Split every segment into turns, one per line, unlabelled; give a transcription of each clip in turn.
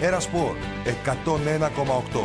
Ερασπορ 101,8.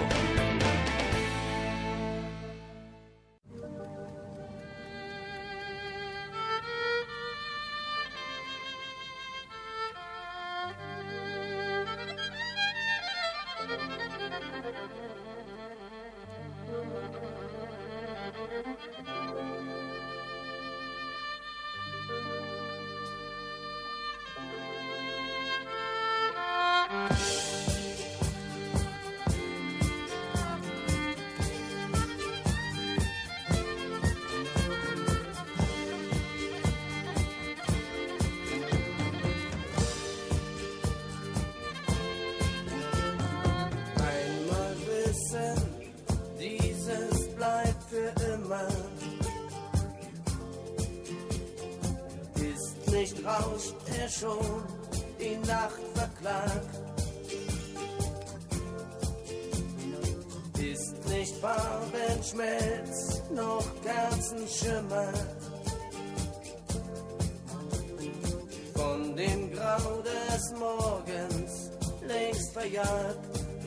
Schon die Nacht verklagt, ist nicht Farbenschmelz noch Kerzenschimmer von dem Grau des Morgens längst verjagt.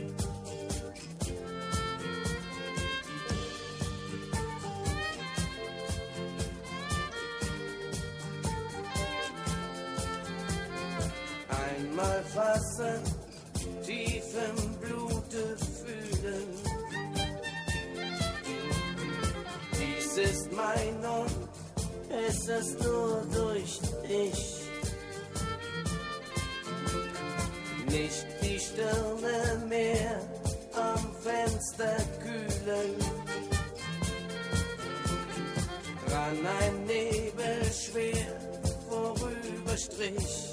Einmal fassen, tief im Blute fühlen. Dies ist mein und ist es nur durch dich. Nicht die Stirne mehr am Fenster kühlen. Ran ein Nebel schwer vorüberstrich.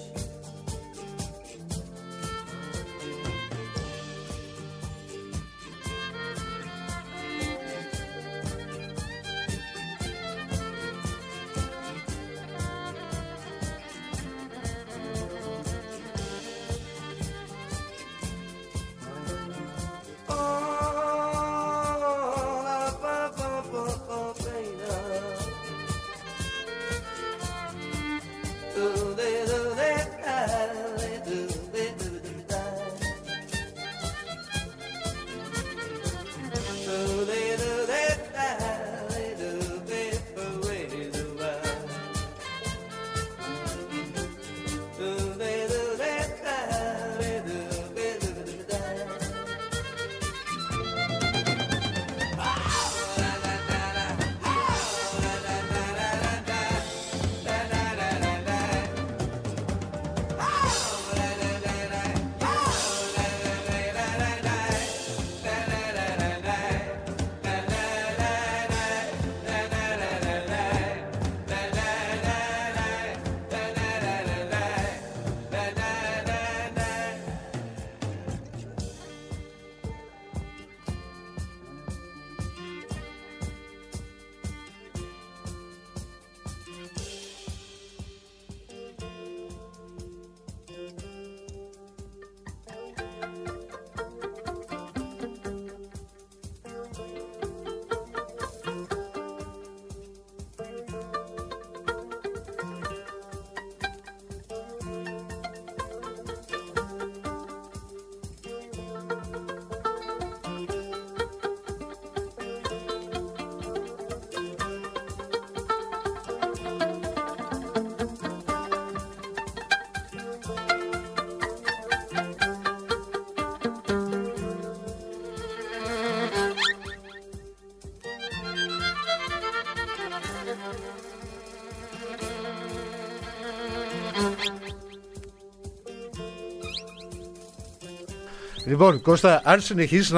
Λοιπόν, Κώστα, αν συνεχίσεις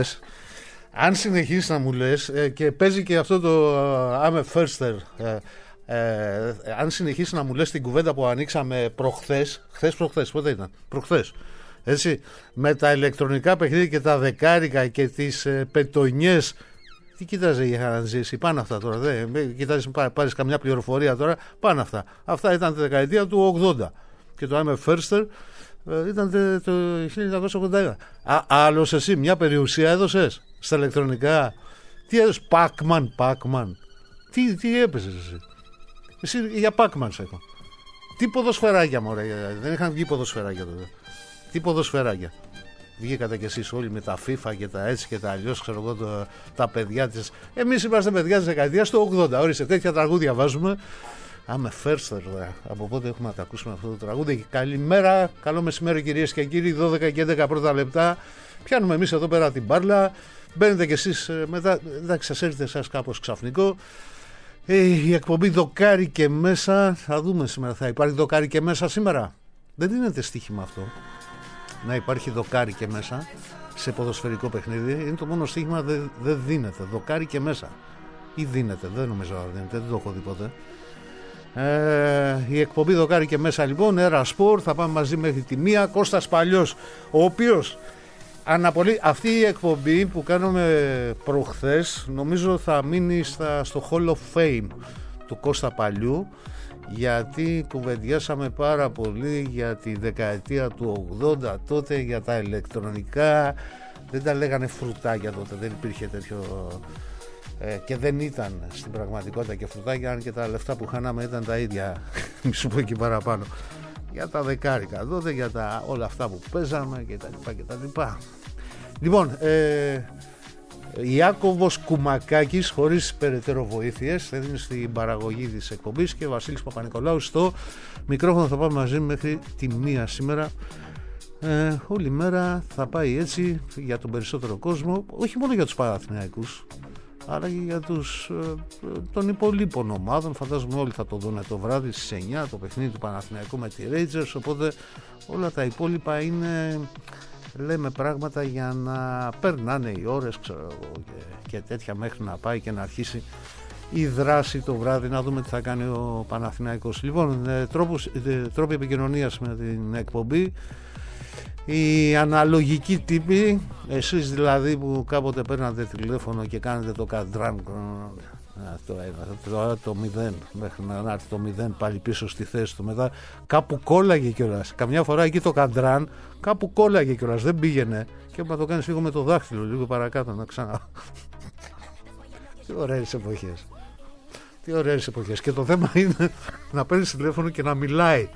να μου λες και παίζει και αυτό το I'm a firster, αν συνεχίσεις να μου λες την κουβέντα που ανοίξαμε προχθές, πότε ήταν, προχθές, έτσι, με τα ηλεκτρονικά παιχνίδια και τα δεκάρικα και τις πετονιές, τι κοίταζε η Χαραντζήση, πάνε αυτά τώρα, δεν κοιτάζεις, πάρεις καμιά πληροφορία τώρα, πάνε αυτά. Αυτά ήταν τη δεκαετία του 80 και το I'm a firster ήταν το 1981. Άλλος εσύ μια περιουσία έδωσες στα ηλεκτρονικά? Τι έδωσες? Pac-Man. Τι έπαιζες εσύ? Εσύ για Pac-Man σε είπα. Τι ποδοσφαιράκια, μωρέ, δεν είχαν βγει ποδοσφαιράκια τότε. Τι ποδοσφαιράκια? βγήκατε κι εσείς όλοι με τα FIFA και τα έτσι και τα αλλιώς, ξέρω εγώ, τα παιδιά της. Εμείς είμαστε παιδιά της δεκαετίας του 80. Όρισε, τέτοια τραγούδια βάζουμε. Άμε Φέρστερ, από πότε έχουμε να τα ακούσουμε αυτό το τραγούδι. Καλημέρα, καλό μεσημέρι κυρίες και κύριοι. 12 και 11 πρώτα λεπτά. Πιάνουμε εμείς εδώ πέρα την μπάρλα. Μπαίνετε κι εσείς μετά. Εντάξει, σας έρθετε εσάς κάπως ξαφνικό. Η εκπομπή δοκάρι και μέσα. Θα δούμε σήμερα, θα υπάρχει δοκάρι και μέσα σήμερα. Δεν δίνεται στοίχημα αυτό να υπάρχει δοκάρι και μέσα σε ποδοσφαιρικό παιχνίδι. Είναι το μόνο στοίχημα, δεν δίνεται. Δοκάρι και μέσα. Ή δίνεται, δεν νομίζω να δίνεται, δεν το έχω δει ποτέ. Η εκπομπή δοκάρι και μέσα λοιπόν. Έρα Σπορ, θα πάμε μαζί μέχρι τη 1. Κώστας Παλιός, ο οποίος αναπολύει. Αυτή η εκπομπή που κάνουμε προχθές νομίζω θα μείνει στο Hall of Fame του Κώστα Παλιού, γιατί κουβεντιάσαμε πάρα πολύ για τη δεκαετία του 80 τότε, για τα ηλεκτρονικά. Δεν τα λέγανε φρουτάκια τότε, δεν υπήρχε τέτοιο και δεν ήταν στην πραγματικότητα και φρουτάκια, αν και τα λεφτά που χάναμε ήταν τα ίδια, μη σου πω και παραπάνω, για τα δεκάρικα τότε, για όλα αυτά που παίζαμε και τα λοιπά. Λοιπόν, Ιάκωβος Κουμακάκης, χωρίς περαιτέρω βοήθειες, θα είναι στην παραγωγή της εκπομπής, και Βασίλης Παπα-Νικολάου στο μικρόφωνο. Θα πάμε μαζί μέχρι τη 1 σήμερα. Όλη μέρα θα πάει έτσι για τον περισσότερο κόσμο, όχι μόνο για τους Παναθηναϊκούς, αλλά και για των υπολείπων ομάδων. Φαντάζομαι όλοι θα το δουν το βράδυ στις 9 το παιχνίδι του Παναθηναϊκού με τη Rangers, οπότε όλα τα υπόλοιπα είναι, λέμε, πράγματα για να περνάνε οι ώρες, ξέρω, και τέτοια, μέχρι να πάει και να αρχίσει η δράση το βράδυ, να δούμε τι θα κάνει ο Παναθηναϊκός. Λοιπόν, τρόποι επικοινωνίας με την εκπομπή. Οι αναλογικοί τύποι, εσείς δηλαδή που κάποτε παίρνατε τηλέφωνο και κάνετε το καντράν το 0 μέχρι να έρθει το 0 πάλι πίσω στη θέση του, μετά κάπου κόλλαγε κιόλας. Καμιά φορά εκεί το καντράν κάπου κόλλαγε κιόλας, δεν πήγαινε, και να το κάνεις λίγο με το δάχτυλο, λίγο παρακάτω να ξανά. Τι ωραίες εποχές. Τι ωραίες εποχές. Και το θέμα είναι να παίρνεις τηλέφωνο και να μιλάει.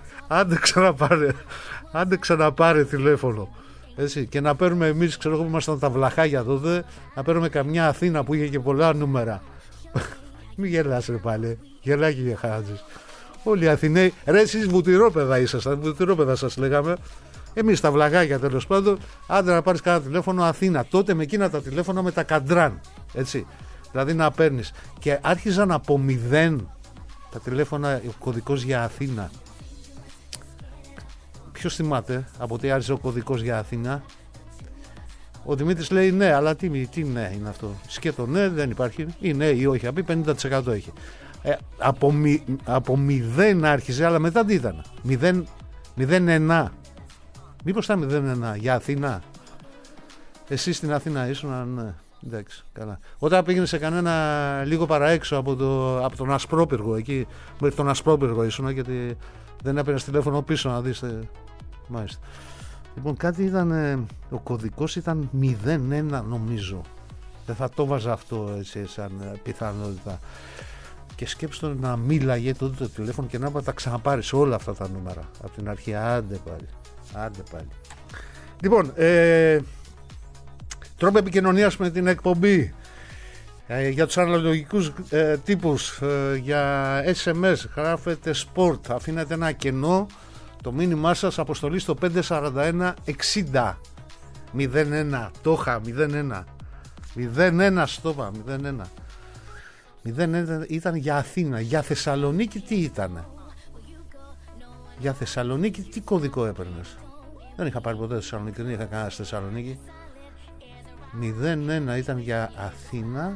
Άντε ξαναπάρε τηλέφωνο. Έτσι, και να παίρνουμε εμείς, ξέρω εγώ που ήμασταν τα βλαχάγια τότε, να παίρνουμε καμιά Αθήνα που είχε και πολλά νούμερα. Μην γελάς ρε πάλι. Γελάκι για χάρτζες. Όλοι οι Αθηναίοι. Ρε εσείς βουτυρόπεδα ήσασταν. Βουτυρόπεδα σας λέγαμε. Εμείς τα βλαχάγια τέλος πάντων. Άντε να πάρεις κανένα τηλέφωνο Αθήνα. Τότε με εκείνα τα τηλέφωνα με τα καντράν. Έτσι. Δηλαδή να παίρνεις. Και άρχιζαν από 0 τα τηλέφωνα, ο κωδικός για Αθήνα. Ποιος θυμάται από τι άρχισε ο κωδικός για Αθήνα? Ο Δημήτρης λέει ναι, αλλά τι ναι είναι αυτό? Σκέτο ναι, δεν υπάρχει. Ή ναι ή όχι, απ' 50% έχει. Από 0 άρχισε, αλλά μετά τι ήταν? 0,1. Μήπως ήταν 0,1 για Αθήνα? Εσύ στην Αθήνα ήσουν? Ναι, εντάξει, καλά. Όταν πήγαινε σε κανένα λίγο παραέξω από τον Ασπρόπυργο, εκεί μέχρι τον Ασπρόπυργο ήσουν, γιατί δεν έπαιρνες τηλέφωνο πίσω να δεις. Μάλιστα. Λοιπόν, κάτι ήταν, ο κωδικός ήταν 0,1 νομίζω. Δεν θα το βάζα αυτό έτσι σαν πιθανότητα. Και σκέψτε να μίλαγε τότε το τηλέφωνο και να τα ξαναπάρεις όλα αυτά τα νούμερα από την αρχή. Άντε πάλι. Λοιπόν, τρόπο επικοινωνίας με την εκπομπή. Για τους αναλογικούς τύπους, για SMS γράφετε sport, αφήνετε ένα κενό, το μήνυμά σας αποστολή στο 541 60 01. Το είχα 01 στόπα 01 ήταν για Αθήνα. Για Θεσσαλονίκη τι ήταν? Για Θεσσαλονίκη τι κωδικό έπαιρνες? Δεν είχα πάρει ποτέ Θεσσαλονίκη, δεν είχα κανένα στη Θεσσαλονίκη. 01 ήταν για Αθήνα.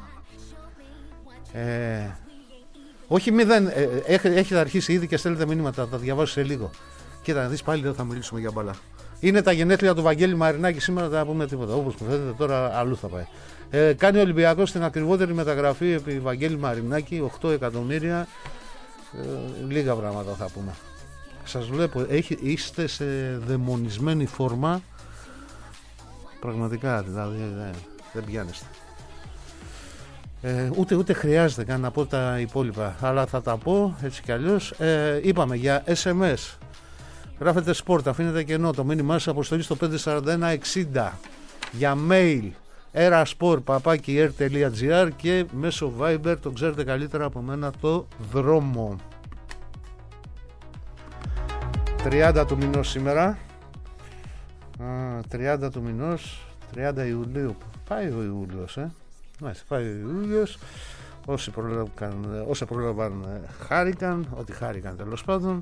Όχι 0, έχετε αρχίσει ήδη και στέλνετε μηνύματα, θα διαβάσω σε λίγο. Κοίτα να δεις, πάλι δεν θα μιλήσουμε για μπαλά. Είναι τα γενέθλια του Βαγγέλη Μαρινάκη σήμερα, δεν θα πούμε τίποτα. Όπως μου φαίνεται τώρα αλλού θα πάει. Κάνει ο Ολυμπιακός την ακριβότερη μεταγραφή επί Βαγγέλη Μαρινάκη, 8 εκατομμύρια. Λίγα πράγματα θα πούμε. Σας βλέπω, είστε σε δαιμονισμένη φόρμα. Πραγματικά, δηλαδή δεν πιάνεστε. Ούτε χρειάζεται καν να πω τα υπόλοιπα, αλλά θα τα πω έτσι κι αλλιώς. Είπαμε για SMS Γράφετε sport, αφήνετε κενό. Το μήνυμά σας αποστολή στο 54160. Για mail erasport@air.gr και μέσω Viber, το ξέρετε καλύτερα από μένα, το δρόμο. 30 του μηνός σήμερα. 30 του μηνός, 30 Ιουλίου. Πάει ο Ιούλιος, πάει ο Ιούλιος. Όσοι πρόλαβαν χάρηκαν, ότι χάρηκαν τέλος πάντων.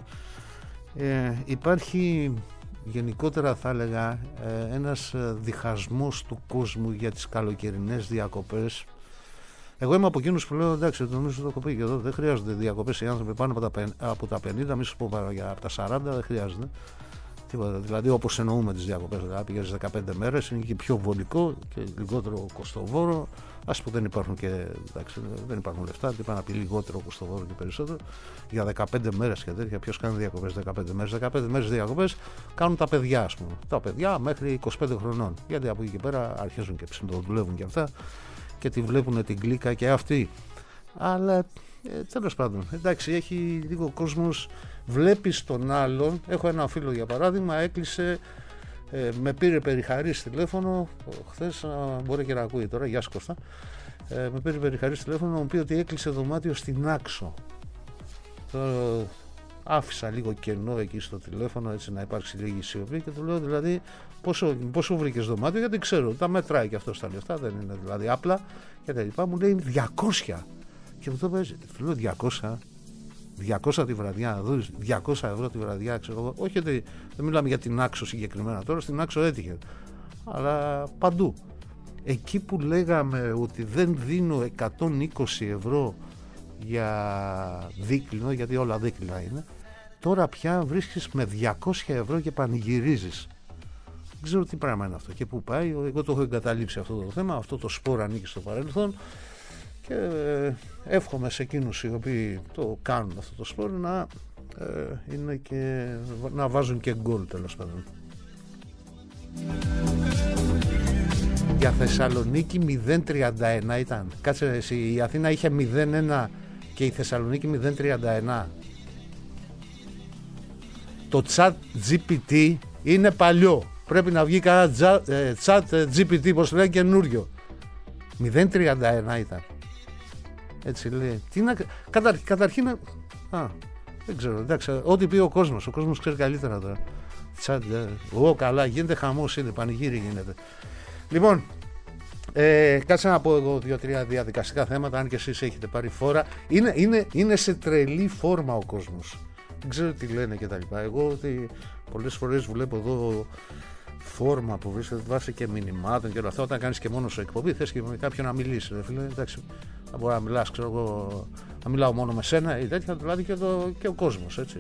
Υπάρχει γενικότερα, θα έλεγα, ένας διχασμός του κόσμου για τις καλοκαιρινές διακοπές. Εγώ είμαι από εκείνους που λέω, εντάξει, νομίζω το έχω πει και εδώ, δεν χρειάζονται διακοπές οι άνθρωποι πάνω από τα 50, μη σου πω από τα 40, δεν χρειάζεται τίποτα. Δηλαδή, όπως εννοούμε τις διακοπές, δηλαδή πηγαίνεις 15 μέρες, είναι και πιο βολικό και λιγότερο κοστοβόρο. Ας πούμε δεν υπάρχουν και, εντάξει, δεν υπάρχουν λεφτά, είπα να πει λιγότερο κοστοβόρο και περισσότερο. Για 15 μέρες και τέτοια, ποιος κάνει διακοπές 15 μέρες? 15 μέρες διακοπές κάνουν τα παιδιά, ας πούμε. Τα παιδιά μέχρι 25 χρονών. Γιατί από εκεί και πέρα αρχίζουν και ψιλοδουλεύουν και αυτά και τη βλέπουν την κλίκα και αυτοί. Αλλά τέλος πάντων, εντάξει, έχει λίγο κόσμος. Βλέπεις τον άλλον. Έχω ένα φίλο για παράδειγμα, έκλεισε. Με πήρε περιχαρής τηλέφωνο χθες, μπορεί και να ακούει τώρα, γεια σου Κώστα. Με πήρε περιχαρής τηλέφωνο να μου πει ότι έκλεισε δωμάτιο στην Άξο. Άφησα λίγο κενό εκεί στο τηλέφωνο, έτσι να υπάρξει λίγη σιωπή, και του λέω δηλαδή πόσο βρήκες δωμάτιο, γιατί ξέρω τα μετράει και αυτό στα λεφτά, δεν είναι δηλαδή απλά και τα λοιπά. Μου λέει 200 και μου το παίζει, του λέω 200 τη βραδιά, 200 ευρώ τη βραδιά, ξέρω εγώ. Όχι, δεν μιλάμε για την Άξο συγκεκριμένα τώρα, στην Άξο έτυχε, αλλά παντού. Εκεί που λέγαμε ότι δεν δίνω 120 ευρώ για δίκλινο, γιατί όλα δίκλινα είναι, τώρα πια βρίσκεις με 200 ευρώ και πανηγυρίζεις. Δεν ξέρω τι πράγμα είναι αυτό και πού πάει. Εγώ το έχω εγκαταλείψει αυτό το θέμα, αυτό το σπορ ανήκει στο παρελθόν. Και εύχομαι σε εκείνους οι οποίοι το κάνουν αυτό το σπορ είναι και να βάζουν και γκολ, τέλος πάντων. Για Θεσσαλονίκη 0-31 ήταν. Κάτσε εσύ, η Αθήνα είχε 0-1 και η Θεσσαλονίκη 0-31. Το chat GPT είναι παλιό. Πρέπει να βγει κανένα chat GPT, πως λέει, καινούριο. 0-31 ήταν. Έτσι λέει. Καταρχήν. Δεν ξέρω. Εντάξει, ό,τι πει ο κόσμος. Ο κόσμος ξέρει καλύτερα τώρα. Καλά, γίνεται χαμός, είναι πανηγύρι γίνεται. Λοιπόν, κάτσε να πω εγώ 2-3 διαδικαστικά θέματα, αν και εσείς έχετε πάρει φόρα. Είναι σε τρελή φόρμα ο κόσμος. Δεν ξέρω τι λένε και τα λοιπά. Εγώ πολλές φορές βλέπω εδώ φόρμα που βρίσκεται βάσει και μηνυμάτων και όλα αυτά. Όταν κάνεις και μόνο σου εκπομπή, θες και με κάποιον να μιλήσει. Εντάξει, θα μπορεί να μιλάς, ξέρω εγώ, να μιλάω μόνο με σένα ή τέτοια, δηλαδή και ο κόσμος, έτσι.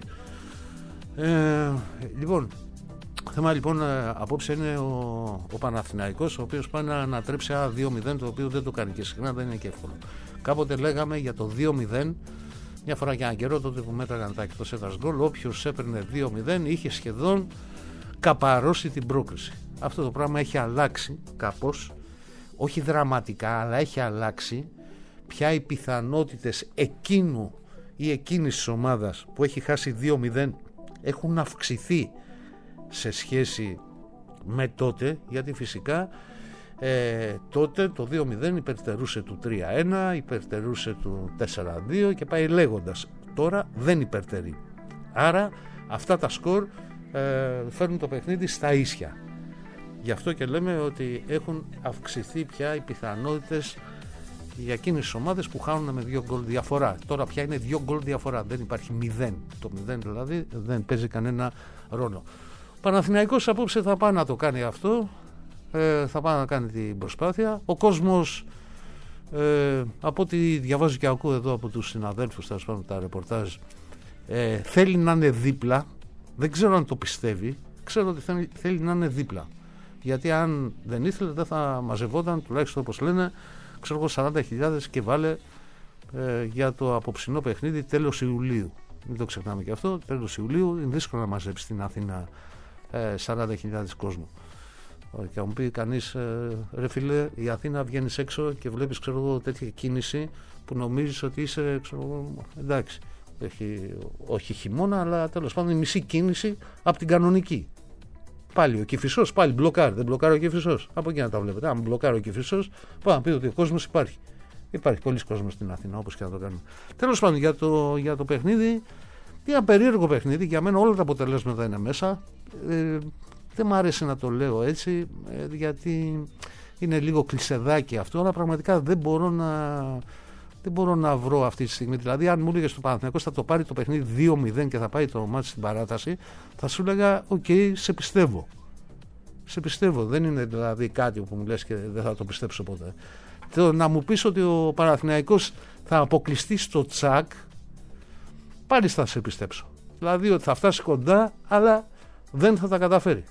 Λοιπόν, θέμα λοιπόν απόψε είναι ο Παναθηναϊκός, ο οποίος πάει να ανατρέψει ένα 2-0, το οποίο δεν το κάνει και συχνά, δεν είναι και εύκολο. Κάποτε λέγαμε για το 2-0, μια φορά για έναν καιρό, τότε που μέτραγαν τα εκτός έδρας γκολ, όποιος έπαιρνε 2-0 είχε σχεδόν καπαρώσει την πρόκριση. Αυτό το πράγμα έχει αλλάξει κάπως, όχι δραματικά, αλλά έχει αλλάξει. Πια οι πιθανότητες εκείνου ή εκείνης της ομάδας που έχει χάσει 2-0 έχουν αυξηθεί σε σχέση με τότε, γιατί φυσικά τότε το 2-0 υπερτερούσε του 3-1, υπερτερούσε του 4-2 και πάει λέγοντας. Τώρα δεν υπερτερεί. Άρα αυτά τα σκορ φέρνουν το παιχνίδι στα ίσια. Γι' αυτό και λέμε ότι έχουν αυξηθεί πια οι πιθανότητες για εκείνες τις ομάδες που χάνουν με 2 γκολ διαφορά. Τώρα πια είναι 2 γκολ διαφορά, δεν υπάρχει 0. Το 0 δηλαδή δεν παίζει κανένα ρόλο. Ο Παναθηναϊκός απόψε θα πάει να το κάνει αυτό, θα πάει να κάνει την προσπάθεια. Ο κόσμος, από ό,τι διαβάζω και ακούω εδώ από τους συναδέλφους, θα σπάνω τα ρεπορτάζ, θέλει να είναι δίπλα. Δεν ξέρω αν το πιστεύει, ξέρω ότι θέλει να είναι δίπλα. Γιατί αν δεν ήθελε δεν θα μαζευόταν, τουλάχιστον όπως λένε, ξέρω εγώ, 40.000 και βάλε για το απόψινό παιχνίδι τέλος Ιουλίου. Μην το ξεχνάμε και αυτό, τέλος Ιουλίου είναι δύσκολο να μαζέψει στην Αθήνα 40.000 κόσμο. Και θα μου πει κανείς, ρε φίλε, η Αθήνα βγαίνεις έξω και βλέπεις, ξέρω εγώ, τέτοια κίνηση που νομίζεις ότι είσαι, ξέρω εγώ, εντάξει. όχι χειμώνα, αλλά τέλος πάντων η μισή κίνηση από την κανονική. Πάλι ο Κηφισός, πάλι μπλοκάρει. Δεν μπλοκάρει ο Κηφισός. Από εκεί να τα βλέπετε. Αν μπλοκάρει ο Κηφισός, πάμε να πείτε ότι ο κόσμος υπάρχει. Υπάρχει πολλοί κόσμος στην Αθήνα, όπως και να το κάνουμε. Τέλος πάντων, για το παιχνίδι, ένα περίεργο παιχνίδι. Για μένα όλα τα αποτελέσματα είναι μέσα. Δεν μου άρεσε να το λέω έτσι, γιατί είναι λίγο κλεισεδάκι αυτό, αλλά πραγματικά δεν μπορώ να βρω αυτή τη στιγμή. Δηλαδή, αν μου έλεγε στο Παναθηναϊκός θα το πάρει το παιχνίδι 2-0 και θα πάει το μάτι στην παράταση, θα σου έλεγα: οκ, σε πιστεύω. Σε πιστεύω. Δεν είναι δηλαδή κάτι που μου λες και δεν θα το πιστέψω ποτέ. Να μου πεις ότι ο Παναθηναϊκός θα αποκλειστεί στο τσακ, πάλι θα σε πιστέψω. Δηλαδή ότι θα φτάσει κοντά, αλλά δεν θα τα καταφέρει.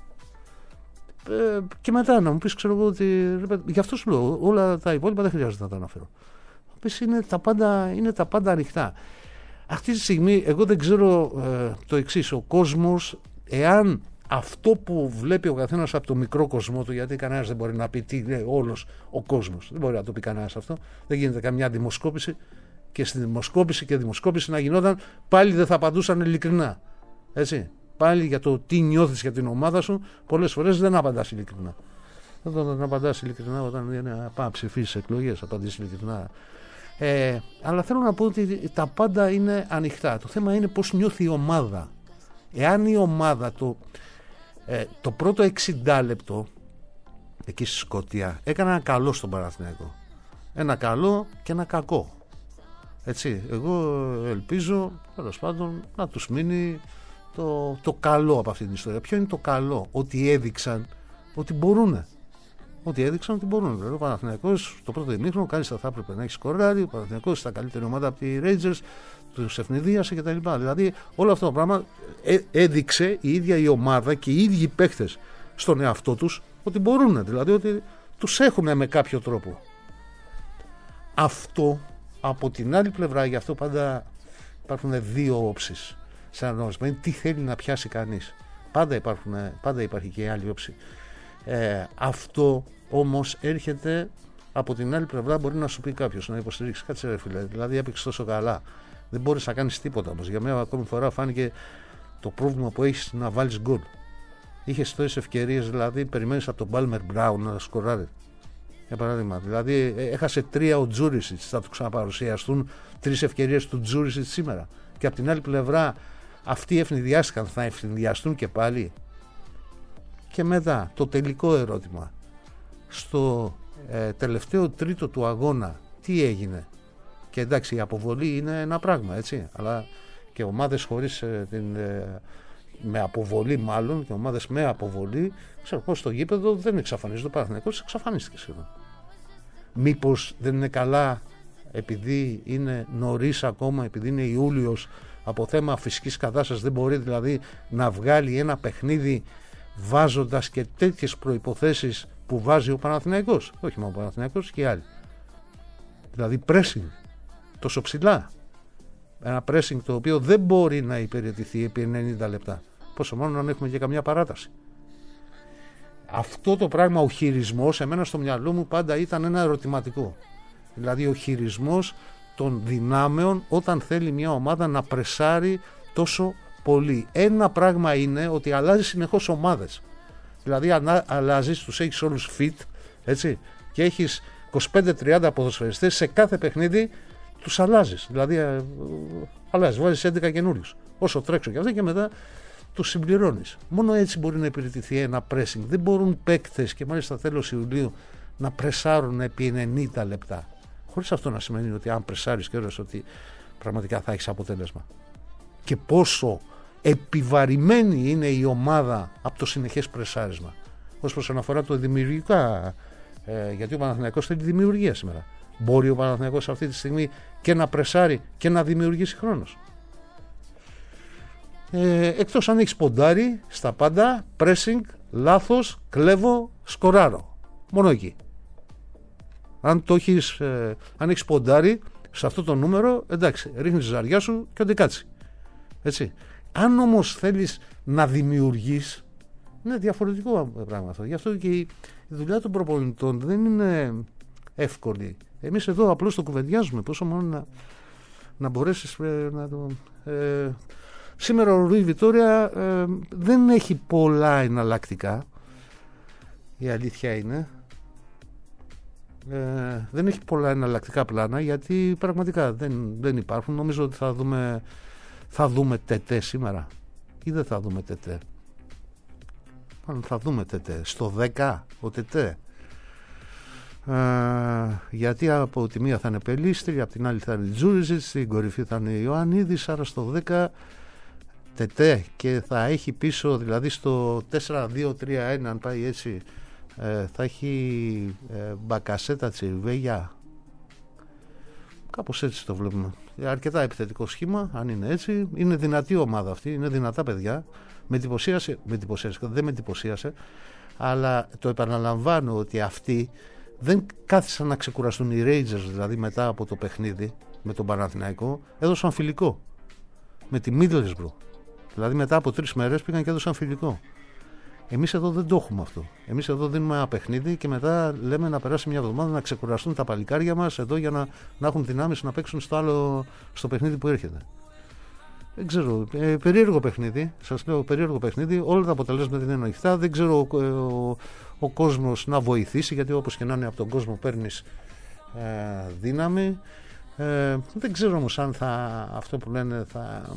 Και μετά να μου πεις, ξέρω εγώ, ότι γι' αυτό σου λέω, όλα τα υπόλοιπα δεν χρειάζεται να τα αναφέρω. Να πεις, είναι τα πάντα ανοιχτά. Αυτή τη στιγμή εγώ δεν ξέρω το εξής. Ο κόσμος, εάν αυτό που βλέπει ο καθένας από το μικρό κοσμό του, γιατί κανένας δεν μπορεί να πει τι λέει όλος ο κόσμος, δεν μπορεί να το πει κανένας αυτό, δεν γίνεται καμιά δημοσκόπηση, και στη δημοσκόπηση να γινόταν, πάλι δεν θα απαντούσαν ειλικρινά. Έτσι. Πάλι για το τι νιώθεις για την ομάδα σου, πολλές φορές δεν απαντάς ειλικρινά. Δεν απαντάς ειλικρινά όταν είναι πάμε ψηφίσεις εκλογές, απαντήσεις ειλικρινά. Αλλά θέλω να πω ότι τα πάντα είναι ανοιχτά. Το θέμα είναι πώς νιώθει η ομάδα. Εάν η ομάδα το πρώτο 60 λεπτό εκεί στη Σκωτία έκανε ένα καλό στον Παναθηναϊκό, ένα καλό και ένα κακό, έτσι, εγώ ελπίζω τέλος πάντων να τους μείνει το καλό από αυτή την ιστορία. Ποιο είναι το καλό? Ότι έδειξαν ότι μπορούν. Δηλαδή, ο Παναθηναϊκός το πρώτο ημίχρονο κάλλιστα θα έπρεπε να έχει σκοράρει. Ο Παναθηναϊκός ήταν καλύτερη ομάδα από τη Rangers, τους ευνηδίασε κτλ. Δηλαδή, όλο αυτό το πράγμα έδειξε η ίδια η ομάδα και οι ίδιοι παίχτες στον εαυτό τους ότι μπορούν. Δηλαδή, ότι τους έχουν με κάποιο τρόπο. Αυτό από την άλλη πλευρά, γι' αυτό πάντα υπάρχουν δύο όψεις. Σαν γνώρισμα, τι θέλει να πιάσει κανείς. Πάντα υπάρχει και η άλλη όψη. Αυτό όμως έρχεται από την άλλη πλευρά. Μπορεί να σου πει κάποιος, να υποστηρίξει, κάτσε ρε φίλε, δηλαδή έπαιξε τόσο καλά, δεν μπορείς να κάνεις τίποτα. Όμως για μια ακόμη φορά φάνηκε το πρόβλημα που έχεις να βάλεις γκολ. Είχες τόσες ευκαιρίες, δηλαδή περιμένεις από τον Μπάλμερ Μπράουν να σκοράρει. Για παράδειγμα, δηλαδή έχασε 3 ο Τζούρισιτς, θα του ξαναπαρουσιαστούν 3 ευκαιρίες του Τζούρισιτς σήμερα. Και από την άλλη πλευρά αυτοί ευνηδιάστηκαν, θα ευνηδιαστούν και πάλι. Και μετά το τελικό ερώτημα, στο τελευταίο τρίτο του αγώνα τι έγινε? Και εντάξει, η αποβολή είναι ένα πράγμα, έτσι, αλλά και ομάδες χωρίς με αποβολή μάλλον, και ομάδες με αποβολή, ξέρω πως στο γήπεδο δεν εξαφανίζεται. Ο Παναθηναϊκός εξαφανίστηκε σχεδόν. Μήπως δεν είναι καλά επειδή είναι νωρίς ακόμα, επειδή είναι Ιούλιος, από θέμα φυσικής κατάστασης δεν μπορεί δηλαδή να βγάλει ένα παιχνίδι βάζοντας και τέτοιες προϋποθέσεις που βάζει ο Παναθηναϊκός? Όχι μόνο ο Παναθηναϊκός και οι άλλοι. Δηλαδή pressing τόσο ψηλά, ένα pressing το οποίο δεν μπορεί να υπηρετηθεί επί 90 λεπτά, πόσο μόνο αν έχουμε και καμιά παράταση. Αυτό το πράγμα, ο χειρισμός, εμένα στο μυαλό μου πάντα ήταν ένα ερωτηματικό. Δηλαδή ο χειρισμός των δυνάμεων όταν θέλει μια ομάδα να πρεσάρει τόσο πολύ. Ένα πράγμα είναι ότι αλλάζει συνεχώς ομάδες. Δηλαδή αλλάζεις, τους έχεις όλους fit, έτσι, και έχεις 25-30 ποδοσφαιριστές, σε κάθε παιχνίδι τους αλλάζεις. Δηλαδή αλλάζεις, βάζεις 11 καινούριους. Όσο τρέξω και αυτά, και μετά τους συμπληρώνεις. Μόνο έτσι μπορεί να υπηρετηθεί ένα pressing. Δεν μπορούν παίκτες, και μάλιστα τέλος Ιουλίου, να πρεσάρουν επί 90 λεπτά. Χωρίς αυτό να σημαίνει ότι αν πρεσάρεις και όλες ότι πραγματικά θα έχεις αποτέλεσμα. Και πόσο επιβαρημένη είναι η ομάδα από το συνεχές πρεσάρισμα. Ως προς αναφορά το δημιουργικά, γιατί ο Παναθηναϊκός θέλει δημιουργία σήμερα. Μπορεί ο Παναθηναϊκός αυτή τη στιγμή και να πρεσάρει και να δημιουργήσει χρόνος? Εκτός αν έχεις ποντάρει στα πάντα, pressing, λάθος, κλέβω, σκοράρω. Μόνο εκεί. Αν έχεις ποντάρει σε αυτό το νούμερο, εντάξει, ρίχνεις τη ζαριά σου και ό,τι κάτσει. Έτσι. Αν όμως θέλεις να δημιουργείς, είναι διαφορετικό πράγμα αυτό. Γι' αυτό και η δουλειά των προπονητών δεν είναι εύκολη. Εμείς εδώ απλώς το κουβεντιάζουμε, πόσο μόνο να μπορέσεις να το... Σήμερα ο Ρουί Βιτόρια δεν έχει πολλά εναλλακτικά, η αλήθεια είναι. Δεν έχει πολλά εναλλακτικά πλάνα, γιατί πραγματικά δεν υπάρχουν. Νομίζω ότι θα δούμε τετέ σήμερα, ή δεν θα δούμε τετέ. Θα δούμε τετέ στο 10 ο τετέ, γιατί από τη μία θα είναι Πελίστρη, από την άλλη θα είναι Τζούριζιτς, στην κορυφή θα είναι Ιωαννίδης, άρα στο 10 τετέ, και θα έχει πίσω, δηλαδή στο 4-2-3-1, αν πάει έτσι, θα έχει Μπακασέτα, Τσιρβέγια, κάπως έτσι το βλέπουμε. Αρκετά επιθετικό σχήμα, αν είναι έτσι. Είναι δυνατή ομάδα αυτή, είναι δυνατά παιδιά. Δεν με εντυπωσίασε, αλλά το επαναλαμβάνω ότι αυτοί δεν κάθισαν να ξεκουραστούν. Οι Rangers δηλαδή μετά από το παιχνίδι με τον Παναθηναϊκό έδωσαν φιλικό με τη Middlesbrough. Δηλαδή μετά από 3 μέρες πήγαν και έδωσαν φιλικό. Εμείς εδώ δεν το έχουμε αυτό. Εμείς εδώ δίνουμε ένα παιχνίδι και μετά λέμε να περάσει μια εβδομάδα να ξεκουραστούν τα παλικάρια μας εδώ για να έχουν δυνάμεις να παίξουν στο παιχνίδι που έρχεται. Δεν ξέρω, περίεργο παιχνίδι, σας λέω, περίεργο παιχνίδι. Όλα τα αποτελέσματα είναι ανοιχτά. Δεν ξέρω ο κόσμος να βοηθήσει, γιατί όπως και να είναι από τον κόσμο παίρνεις δύναμη. Δεν ξέρω όμως αν αυτό που λένε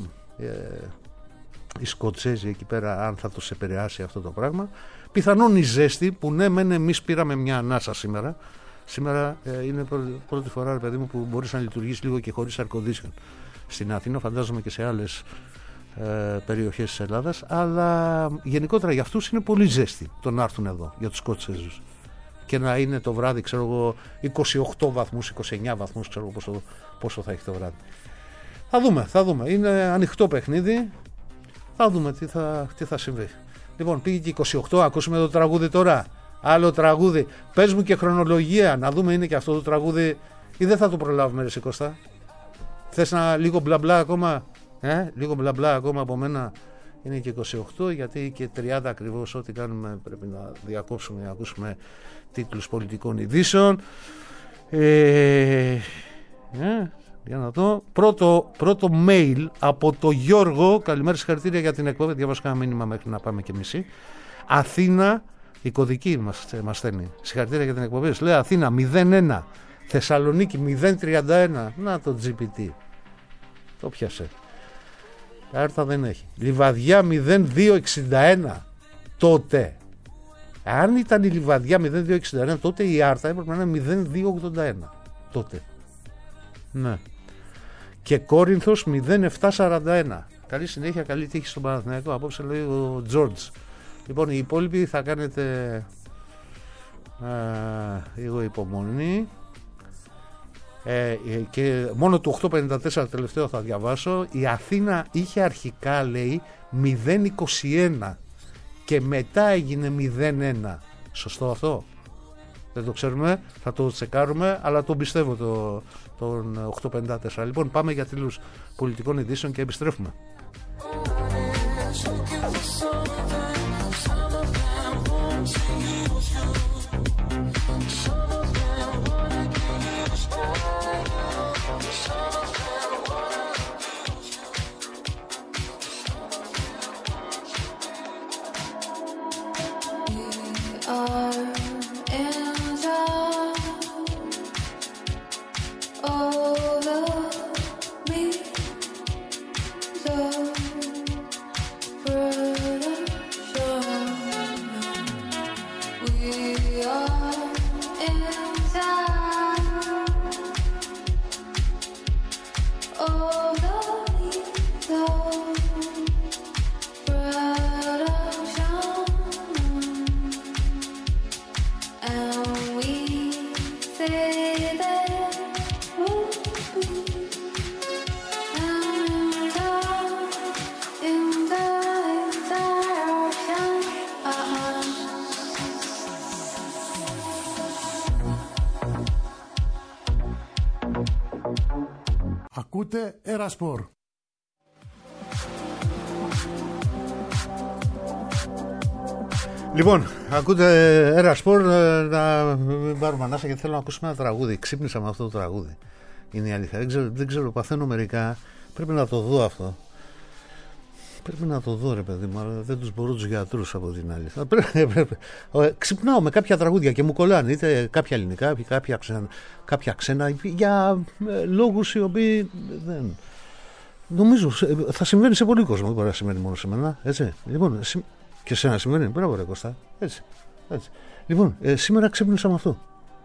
οι Σκοτσέζοι εκεί πέρα, αν θα τους επηρεάσει αυτό το πράγμα. Πιθανόν η ζέστη, που ναι μεν εμείς πήραμε μια ανάσα σήμερα. Σήμερα είναι πρώτη φορά, ρε παιδί μου, που μπορείς να λειτουργείς λίγο και χωρίς air condition στην Αθήνα, φαντάζομαι και σε άλλες περιοχές της Ελλάδας, αλλά γενικότερα για αυτούς είναι πολύ ζέστη το να έρθουν εδώ, για τους Σκοτσέζους, και να είναι το βράδυ, ξέρω εγώ, 28 βαθμούς, 29 βαθμούς, ξέρω πόσο θα έχει το βράδυ. Θα δούμε, είναι ανοιχτό παιχνίδι, θα δούμε τι θα συμβεί. Λοιπόν, πήγε και 28, ακούσουμε το τραγούδι τώρα, άλλο τραγούδι, πες μου και χρονολογία, να δούμε είναι και αυτό το τραγούδι ή δεν θα το προλάβουμε, ρε Κώστα? Θες λίγο μπλα μπλα ακόμα? Λίγο μπλα μπλα ακόμα από μένα. Είναι και 28, γιατί και 30 ακριβώς ό,τι κάνουμε πρέπει να διακόψουμε να ακούσουμε τίτλους πολιτικών ειδήσεων. Για να δω. Πρώτο mail από το Γιώργο. Καλημέρα, συγχαρητήρια για την εκπομπή. Διαβάσα ένα μήνυμα μέχρι να πάμε και μισή. Αθήνα, η κωδική μας στέλνει. Συγχαρητήρια για την εκπομπή. Λέει Αθήνα 0-1, Θεσσαλονίκη 0-31. Να το GPT. Το πιάσε. Άρτα δεν έχει. Λιβαδιά 0-2-61. Τότε. Αν ήταν η Λιβαδιά 0-2-61, τότε η Άρτα έπρεπε να είναι 0-2-81. Τότε. Ναι. Και Κόρινθος 0-7-41. Καλή συνέχεια, καλή τύχη στον Παναθηναϊκό. Απόψε λέει ο Τζόρτζ. Λοιπόν, οι υπόλοιποι θα κάνετε λίγο υπομονή. Και μόνο το 854 τελευταίο θα διαβάσω. Η Αθήνα είχε αρχικά, λέει, 0-21 και μετά έγινε 0-1. Σωστό αυτό? Δεν το ξέρουμε, θα το τσεκάρουμε, αλλά τον πιστεύω τον 854. Λοιπόν, πάμε για τίτλους πολιτικών ειδήσεων και επιστρέφουμε.
Ακούτε Ερασπορ.
Λοιπόν, ακούτε Ερασπορ. Να μην πάρουμε ανάσα, γιατί θέλω να ακούσουμε ένα τραγούδι. Ξύπνησα με αυτό το τραγούδι. Είναι η αλήθεια. Δεν ξέρω, παθαίνω μερικά. Πρέπει να το δω αυτό. Πρέπει να το δω, ρε παιδί μου, αλλά δεν τους μπορώ τους γιατρούς από την αλήθεια. Ξυπνάω με κάποια τραγούδια και μου κολλάνε, είτε κάποια ελληνικά, κάποια ξένα, για λόγους οι οποίοι δεν... Νομίζω θα συμβαίνει σε πολύ κόσμο, δεν μπορεί να συμβαίνει μόνο σε μένα, έτσι. Λοιπόν, και σε ένα συμβαίνει, μπράβο ρε Κώστα, έτσι. Λοιπόν, σήμερα ξύπνησα με αυτό.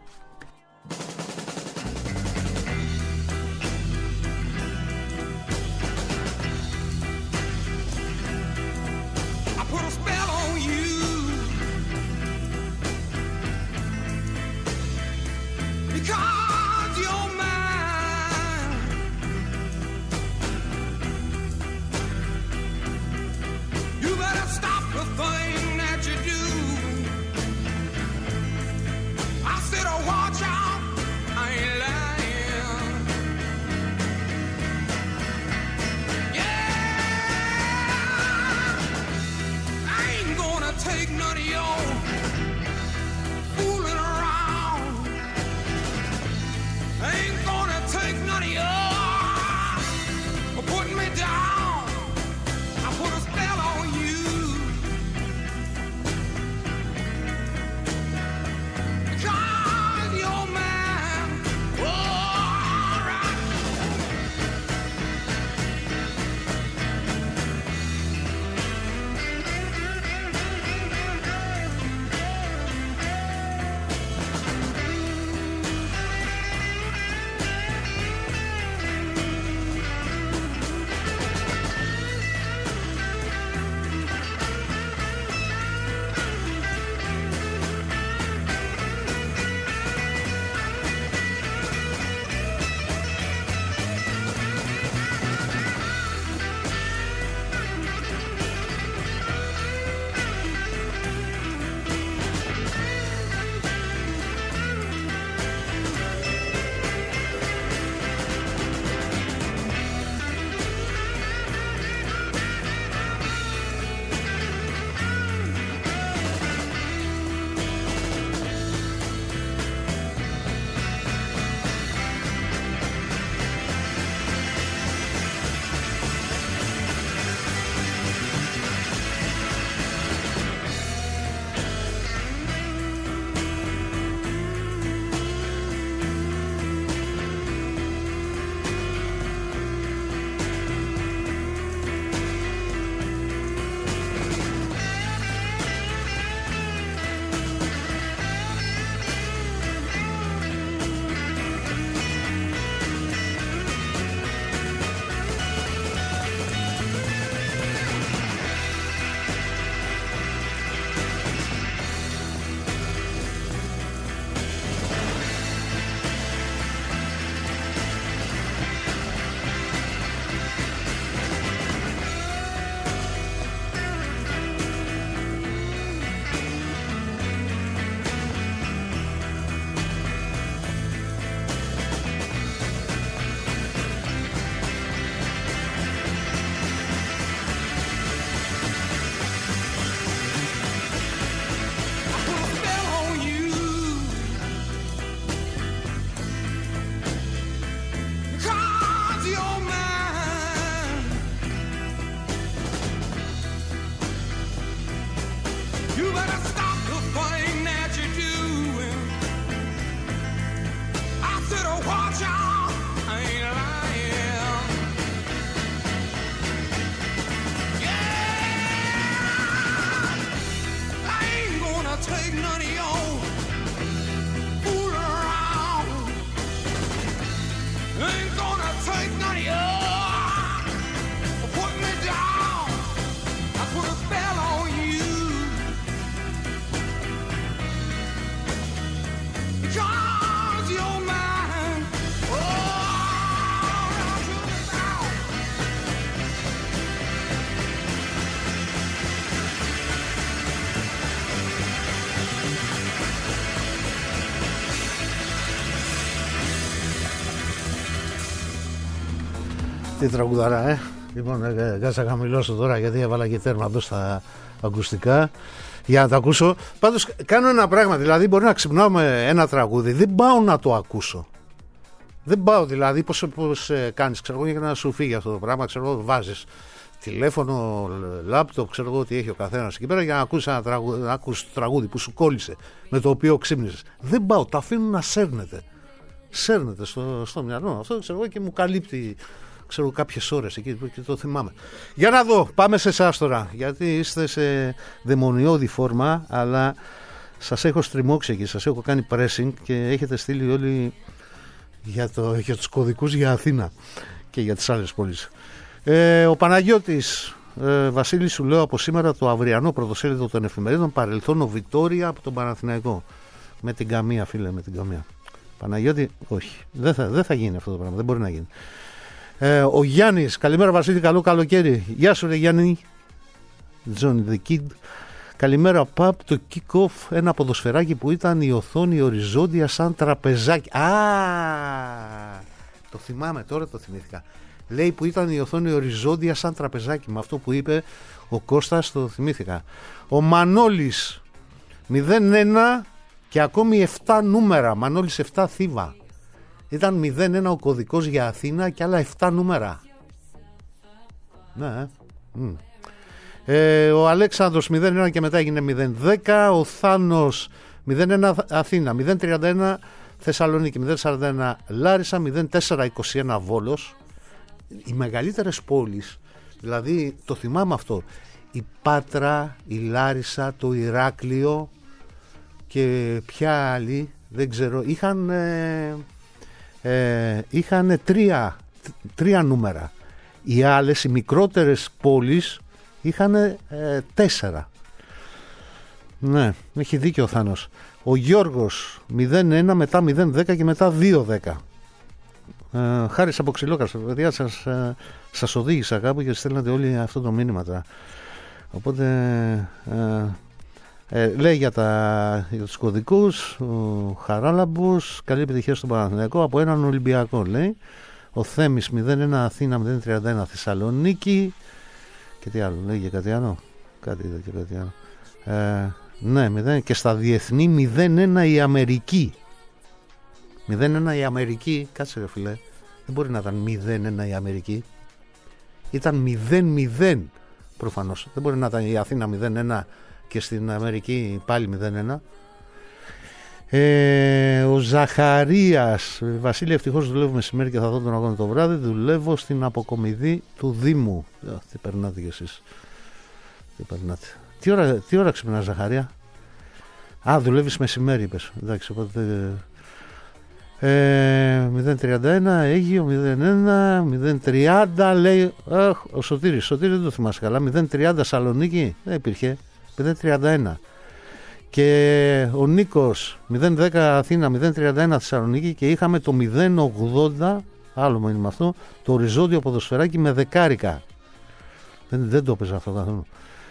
Τι τραγουδαρά, Λοιπόν, κάτσα χαμηλώσω τώρα γιατί έβαλα και τέρμα εδώ στα ακουστικά για να το ακούσω. Πάντως κάνω ένα πράγμα, δηλαδή μπορεί να ξυπνάω με ένα τραγούδι, δεν πάω να το ακούσω. Δεν πάω δηλαδή, πώς κάνεις, ξέρω εγώ, για να σου φύγει αυτό το πράγμα, ξέρω εγώ, βάζεις τηλέφωνο, λάπτοπ, ξέρω εγώ τι έχει ο καθένας εκεί πέρα για να ακούσεις το τραγούδι που σου κόλλησε, με το οποίο ξύπνησες. Δεν πάω, το αφήνω να σέρνεται στο μυαλό αυτό, ξέρω εγώ, και μου καλύπτει, ξέρω, κάποιες ώρες εκεί και το θυμάμαι. Για να δω, πάμε σε εσάς τώρα, γιατί είστε σε δαιμονιώδη φόρμα, αλλά σας έχω στριμώξει εκεί, σας έχω κάνει pressing και έχετε στείλει όλοι για τους κωδικούς για Αθήνα και για τις άλλες πόλεις. Ο Παναγιώτης, Βασίλη, σου λέω από σήμερα το αυριανό πρωτοσέλιδο των εφημερίδων, παρελθόν ο Βιτόρια από τον Παναθηναϊκό. Με την καμία, φίλε, με την καμία. Παναγιώτη, όχι. Δεν θα γίνει αυτό το πράγμα, δεν μπορεί να γίνει. Ο Γιάννης, καλημέρα Βασίλη, καλό καλοκαίρι. Γεια σου ρε Γιάννη. Johnny the Kid. Καλημέρα Παπ, το kick-off, ένα ποδοσφαιράκι που ήταν η οθόνη οριζόντια σαν τραπεζάκι. Το θυμάμαι, τώρα το θυμήθηκα. Λέει που ήταν η οθόνη οριζόντια σαν τραπεζάκι. Με αυτό που είπε ο Κώστας το θυμήθηκα. Ο Μανώλης 0-1 και ακόμη 7 νούμερα. Μανώλης 7 θύβα. Ήταν 0-1 ο κωδικός για Αθήνα και άλλα 7 νούμερα. Ναι. Ο Αλέξανδρος 0-1 και μετά έγινε 0-10. Ο Θάνος 0-1 Αθήνα, 0-31 Θεσσαλονίκη, 0-41 Λάρισα, 0-4-21 Βόλος. Οι μεγαλύτερες πόλεις, δηλαδή το θυμάμαι αυτό, η Πάτρα, η Λάρισα, το Ηράκλειο και ποια άλλη, δεν ξέρω, είχαν τρία νούμερα. Οι άλλες, οι μικρότερες πόλεις είχαν 4. Ναι, έχει δίκιο ο Θάνος. Ο Γιώργος 0-1, μετά 0-10 και μετά 2-10. Χάρης από Ξυλόκαρστο, παιδιά, σας οδήγησα κάπου και στέλνατε όλοι αυτό το μήνυμα τώρα. Οπότε λέει για τους κωδικούς ο Χαράλαμπος, καλή επιτυχία στον Παναθηναϊκό από έναν Ολυμπιακό, λέει. Ο Θέμης 0-1 Αθήνα, 0-31 Θεσσαλονίκη. Και τι άλλο, λέει για κάτι άλλο. Κάτι άλλο. Ναι, 0, και στα διεθνή 0-1 η Αμερική. 0-1 η Αμερική, κάτσε ρε φίλε. Δεν μπορεί να ήταν 0-1 η Αμερική. Ήταν 0-0 προφανώς. Δεν μπορεί να ήταν η Αθήνα 0-1 και στην Αμερική πάλι 0-1. Ο Ζαχαρίας, Βασίλη, ευτυχώς δουλεύω μεσημέρι και θα δω τον αγώνα το βράδυ. Δουλεύω στην αποκομιδή του Δήμου. Τι περνάτε κι εσείς. Τι περνάτε. Τι ώρα ξυπνάς, Ζαχαρία? Δουλεύεις μεσημέρι, είπες. Εντάξει, οπότε 0-31 Αίγυο, 0-1 0-30 λέει ο Σωτήρης δεν το θυμάσαι καλά. 0-30 Σαλονίκη δεν υπήρχε. 0-31. Και ο Νίκος 0-10 Αθήνα, 0-31 Θεσσαλονίκη και είχαμε το 0-80, άλλο μήνυμα αυτό, το οριζόντιο ποδοσφαιράκι με δεκάρικα. Δεν το έπαιζα αυτό καθόλου.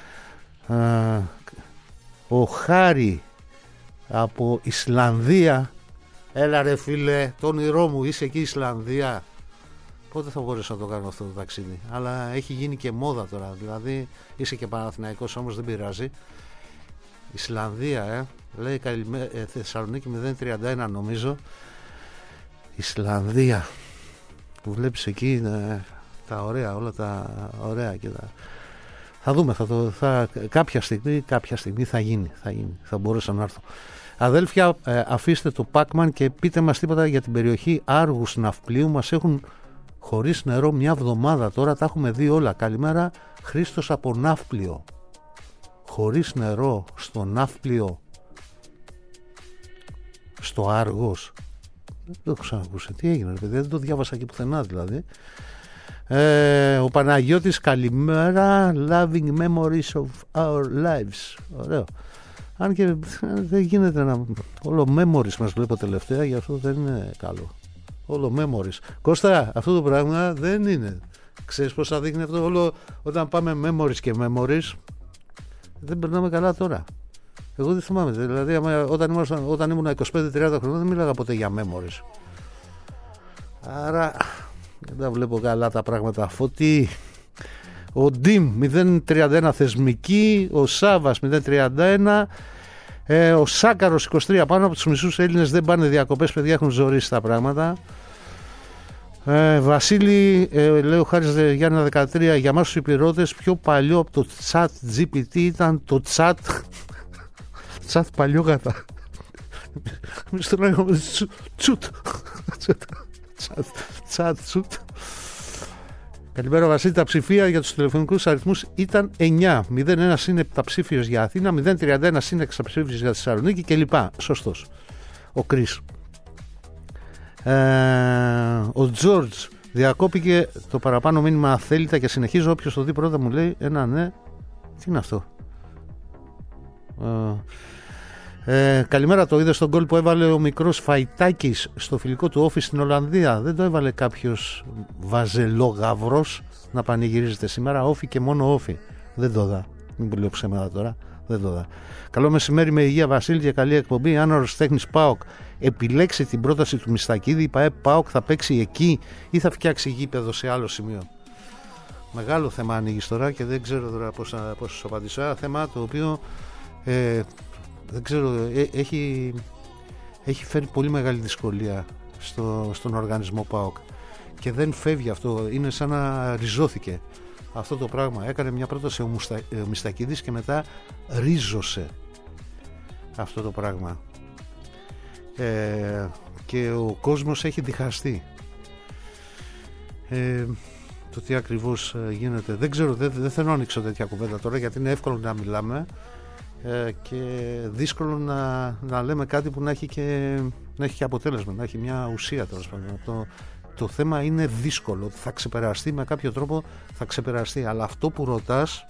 Ο Χάρη από Ισλανδία, έλα ρε φίλε, το όνειρό μου, είσαι εκεί Ισλανδία. Πότε θα μπορέσω να το κάνω αυτό το ταξίδι? Αλλά έχει γίνει και μόδα τώρα, δηλαδή είσαι και Παναθηναϊκός όμως δεν πειράζει. Ισλανδία, λέει Θεσσαλονίκη 0-31 νομίζω. Ισλανδία που βλέπεις εκεί τα ωραία, όλα τα ωραία και τα... Θα δούμε, κάποια στιγμή θα γίνει, θα μπορούσα να έρθω. Αδέλφια, αφήστε το Pac-Man και πείτε μας τίποτα για την περιοχή Άργους Ναυπλίου. Μας έχουν χωρίς νερό μια εβδομάδα τώρα, τα έχουμε δει όλα. Καλημέρα, Χρήστος από Ναύπλιο. Χωρίς νερό στο Ναύπλιο, στο Άργος. Δεν το έχω ξανακούσει. Τι έγινε, παιδιά, δεν το διάβασα εκεί πουθενά δηλαδή. Ο Παναγιώτης, καλημέρα. Loving memories of our lives. Ωραίο. Αν και δεν γίνεται να... Όλο memories μας βλέπω τελευταία, γι' αυτό δεν είναι καλό. Όλο memories. Κώστα, αυτό το πράγμα δεν είναι. Ξέρεις πως θα δείχνει αυτό όλο όταν πάμε memories και memories. Δεν περνάμε καλά τώρα. Εγώ δεν θυμάμαι. Δηλαδή, όταν ήμουν 25-30 χρόνια δεν μίλαγα ποτέ για memories. Άρα δεν τα βλέπω καλά τα πράγματα. Φωτή. Ο Ντίμ 0-31 Θεσμική. Ο Σάβας 0-31. Ο Σάκαρος 23. Πάνω από τους μισούς Έλληνες δεν πάνε διακοπές, παιδιά, έχουν ζωρίσει τα πράγματα. Βασίλη, λέει ο Χάρης Γιάννη 13, για μας τους υπηρώτες πιο παλιό από το chat GPT ήταν το chat παλιόγατα. Εμείς το λέγαμε τσουτ. Τσουτ. Καλημέρα Βασίλη, τα ψηφία για τους τηλεφωνικούς αριθμούς ήταν 9. 01 συν επταψήφιος για Αθήνα, 031 συν εξαψήφιος για Θεσσαλονίκη κλπ. Σωστός. Ο Κρίς. Ο Τζόρτζ, διακόπηκε το παραπάνω μήνυμα αθέλητα και συνεχίζω. Όποιος το δει πρώτα μου λέει ένα ναι. Τι είναι αυτό? Καλημέρα, το είδε στον γκολ που έβαλε ο μικρός Φαϊτάκης στο φιλικό του Όφη στην Ολλανδία? Δεν το έβαλε κάποιος βαζελόγαυρος να πανηγυρίζεται σήμερα? Όφη και μόνο Όφη. Δεν το δα. Μην που λέω ψέματα τώρα. Δεν το δα. Καλό μεσημέρι με υγεία Βασίλη και καλή εκπομπή. Αν ο Αριστέχνης ΠΑΟΚ επιλέξει την πρόταση του Μιστακίδη, η ΠΑΟΚ θα παίξει εκεί ή θα φτιάξει γήπεδο σε άλλο σημείο? Μεγάλο θέμα ανοίγεις τώρα και δεν ξέρω τώρα πώς σου απαντήσω. Ένα θέμα το οποίο δεν ξέρω, έχει φέρει πολύ μεγάλη δυσκολία στον οργανισμό ΠΑΟΚ και δεν φεύγει αυτό. Είναι σαν να ριζώθηκε αυτό το πράγμα. Έκανε μια πρόταση ο Μιστακίδης και μετά ρίζωσε αυτό το πράγμα και ο κόσμος έχει διχαστεί. Το τι ακριβώς γίνεται δεν ξέρω, δεν θέλω να ανοίξω τέτοια κουβέντα τώρα, γιατί είναι εύκολο να μιλάμε και δύσκολο να λέμε κάτι που να έχει και αποτέλεσμα, να έχει μια ουσία. Το θέμα είναι δύσκολο, θα ξεπεραστεί με κάποιο τρόπο, θα ξεπεραστεί, αλλά αυτό που ρωτάς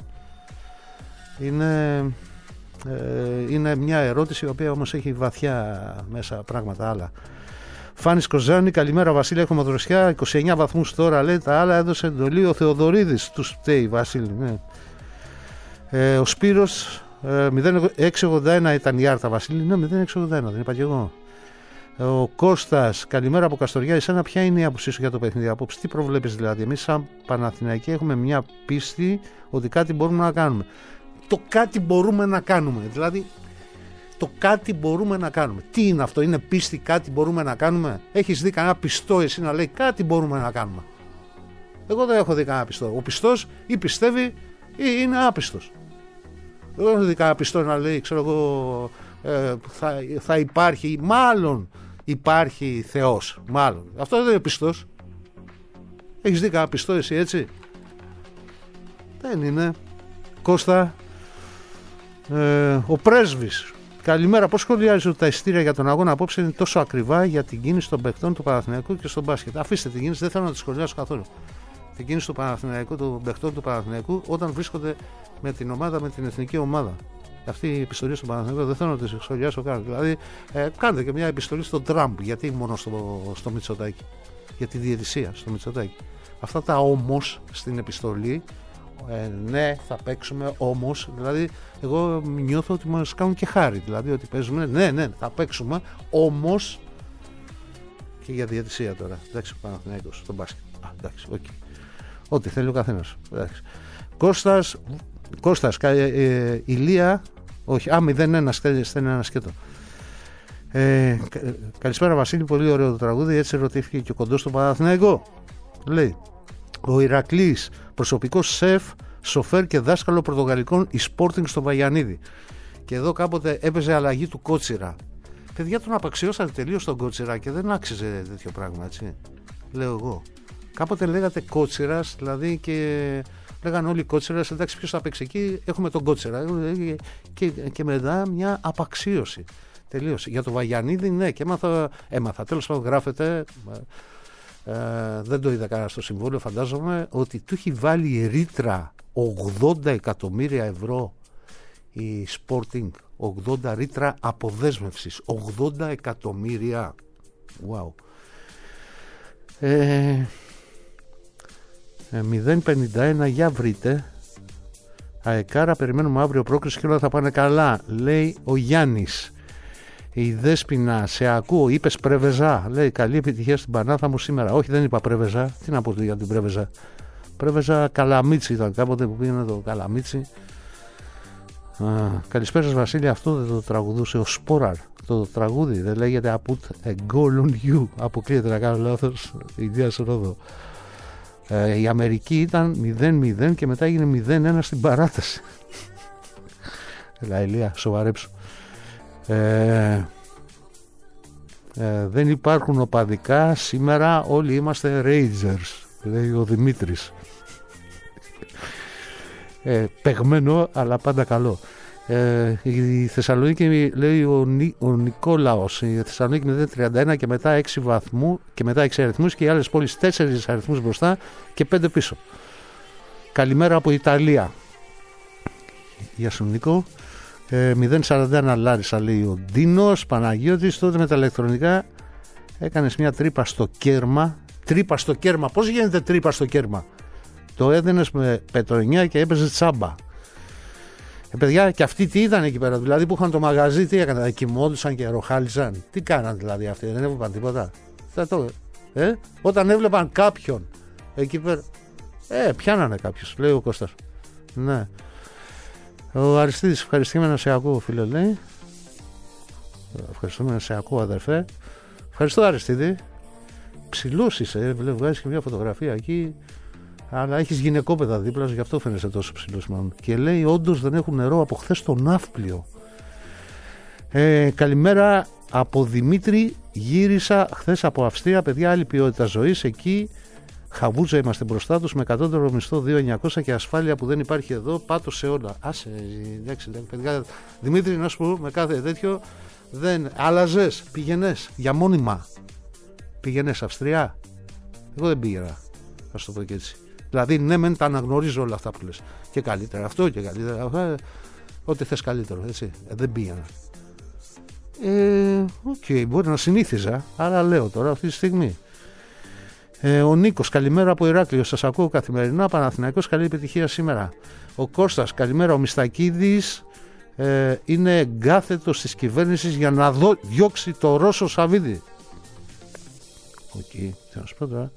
είναι μια ερώτηση η οποία όμως έχει βαθιά μέσα πράγματα άλλα. Φάνης Κοζάνη, καλημέρα Βασίλη, έχουμε δροσιά 29 βαθμούς τώρα, λέει, τα άλλα έδωσε εντολή ο Θεοδωρίδης, του φταίει Βασίλη, ναι. Ο Σπύρος, 0681 ήταν η Άρτα Βασίλη, ναι, 0681 δεν είπα και εγώ. Ο Κώστας, καλημέρα από Καστοριά, εσένα ποια είναι η άποψή σου για το παιχνίδι απόψε? Τι προβλέπεις δηλαδή? Εμείς σαν Παναθηναϊκοί έχουμε μια πίστη ότι κάτι μπορούμε να κάνουμε. Το κάτι μπορούμε να κάνουμε, δηλαδή το κάτι μπορούμε να κάνουμε. Τι είναι αυτό? Είναι πίστη, κάτι μπορούμε να κάνουμε? Έχεις δει κανένα πιστό εσύ να λέει κάτι μπορούμε να κάνουμε? Εγώ δεν έχω δει κανένα πιστό. Ο πιστός ή πιστεύει ή είναι άπιστος. Δεν έχω δει κανένα πιστό να λέει, ξέρω εγώ, θα υπάρχει, μάλλον υπάρχει Θεός, μάλλον. Αυτό δεν είναι πιστός. Έχεις δει κανένα πιστό εσύ έτσι? Δεν είναι. Κώστα, ο Πρέσβης, καλημέρα, πώς σχολιάζεις ότι τα εισιτήρια για τον αγώνα απόψε είναι τόσο ακριβά για την κίνηση των παιχτών του Παναθηναϊκού και στον μπάσκετ? Αφήστε την κίνηση, δεν θέλω να τη σχολιάσω καθόλου. Την κίνηση του Παναθηναϊκού, των παιχτών του Παναθηναϊκού όταν βρίσκονται με την ομάδα, με την εθνική ομάδα. Αυτή η επιστολή στον Παναθηναϊκό δεν θέλω να τη σχολιάσω καν. Δηλαδή, κάντε και μια επιστολή στον Τραμπ, γιατί μόνο στο Μητσοτάκη, για τη διαιτησία στο Μητσοτάκη. Αυτά τα όμως στην επιστολή, ναι, θα παίξουμε όμως, δηλαδή, εγώ νιώθω ότι μας κάνουν και χάρη, δηλαδή ότι παίζουμε, ναι, θα παίξουμε όμως και για διαιτησία τώρα. Εντάξει, ο Παναθηναϊκός στον μπάσκετ. Εντάξει, okay. Ό,τι θέλει ο καθένας. Κώστας, Ηλία, όχι, 01, στέλνει ένα σκέτο. Καλησπέρα Βασίλη, πολύ ωραίο το τραγούδι, έτσι ρωτήθηκε και ο κοντός στον Παναθηναϊκό. Λέει, ο Ηρακλής, προσωπικός σεφ, σοφέρ και δάσκαλο πορτογαλικών e-sporting στο Βαγιανίδη. Και εδώ κάποτε έπαιζε αλλαγή του Κότσιρα. Παιδιά, τον απαξιώσατε τελείως τον Κότσιρα και δεν άξιζε τέτοιο πράγμα, έτσι. Λέω εγώ. Κάποτε λέγατε Κότσιρας, δηλαδή, και λέγανε όλοι Κότσιρας, εντάξει, ποιος θα παίξει εκεί, έχουμε τον Κότσιρα. Και μετά μια απαξίωση. Τελείωσε. Για το Βαγιανίδη, ναι, και έμαθα. Τέλος πάντων, γράφεται. Δεν το είδα κανένα στο συμβόλαιο, φαντάζομαι, ότι του έχει βάλει ρήτρα 80 εκατομμύρια ευρώ η Sporting, 80 ρήτρα αποδέσμευσης, 80 εκατομμύρια. Wow. 051, για βρείτε. Αεκάρα, περιμένουμε αύριο πρόκριση και όλα θα πάνε καλά, λέει ο Γιάννης. Η Δέσποινα, σε ακούω, είπες Πρέβεζα, λέει, καλή επιτυχία στην Πανάθα μου σήμερα. Όχι, δεν είπα Πρέβεζα, τι να πω για την Πρέβεζα. Πρέβεζα Καλαμίτσι ήταν κάποτε που πήγαινε το Καλαμίτσι. Καλησπέρα σας Βασίλη, αυτό δεν το τραγουδούσε ο Σπόραρ. Το τραγούδι δεν λέγεται I put a goal on you. Αποκλείεται να κάνω λάθος. Ιδέα Ρόδο. Η Αμερική ήταν 0-0 και μετά έγινε 0-1 στην παράταση. Έλα Ηλία, σοβαρέψου. Δεν υπάρχουν οπαδικά. Σήμερα όλοι είμαστε Rangers, λέει ο Δημήτρης. Παιγμένο αλλά πάντα καλό. Η Θεσσαλονίκη, λέει ο Νικόλαος, η Θεσσαλονίκη 0-31 και μετά 6 βαθμού και μετά 6 αριθμούς και οι άλλες πόλεις 4 αριθμούς μπροστά και 5 πίσω. Καλημέρα από Ιταλία. Γεια σου Νίκο. 0-41 Λάρισα, λέει ο Ντίνος. Παναγιώτης, τότε με τα ηλεκτρονικά έκανες μια τρύπα στο κέρμα. Τρύπα στο κέρμα, πώς γίνεται τρύπα στο κέρμα? Το έδαινες με πετρονιά και έπαιζε τσάμπα. Παιδιά, και αυτοί τι ήταν εκεί πέρα? Δηλαδή που είχαν το μαγαζί, τι έκαναν? Κοιμόντουσαν και ροχάλιζαν. Τι κάναν δηλαδή αυτοί? Δεν έβλεπαν τίποτα? Όταν έβλεπαν κάποιον εκεί πέρα, πιάνανε κάποιους, λέει ο Κώστας. Ναι. Ο Αριστίδης, ευχαριστούμε να σε ακούω, φίλε, λέει. Ευχαριστούμε να σε ακούω, αδερφέ. Ευχαριστώ, Αριστίδη. Ψηλός είσαι, βγάζεις και μια φωτογραφία εκεί. Αλλά έχεις γυναικόπαιδα δίπλα σου, γι' αυτό φαίνεσαι τόσο ψηλός μάλλον. Και λέει, όντως δεν έχουν νερό από χθες στο Ναύπλιο. Καλημέρα από Δημήτρη. Γύρισα χθες από Αυστρία, παιδιά, άλλη ποιότητα ζωής. Εκεί χαβούζα είμαστε μπροστά τους με κατώτερο μισθό 2.900 και ασφάλεια που δεν υπάρχει εδώ. Πάτω σε όλα. Άσε, εντάξει, παιδιά. Δημήτρη, να σου πω, με κάθε τέτοιο δεν άλλαζες, πήγαινες για μόνιμα. Πήγαινες Αυστρία. Εγώ δεν πήγαινα, ας το πω και έτσι. Δηλαδή, ναι, μεν τα αναγνωρίζω όλα αυτά που λες. Και καλύτερα αυτό και καλύτερα αυτό. Ό,τι θες καλύτερο, έτσι. Δεν πήγαινα. Οκ, μπορεί να συνήθιζα, αλλά λέω τώρα αυτή τη στιγμή. Ο Νίκος, καλημέρα από Ηράκλειο. Σας ακούω καθημερινά. Παναθηναϊκός, καλή επιτυχία σήμερα. Ο Κώστας, καλημέρα. Ο Μιστακίδης είναι εγκάθετος της κυβέρνησης για να διώξει το Ρώσο Σαββίδη. Οκ, τι να σου πω τώρα.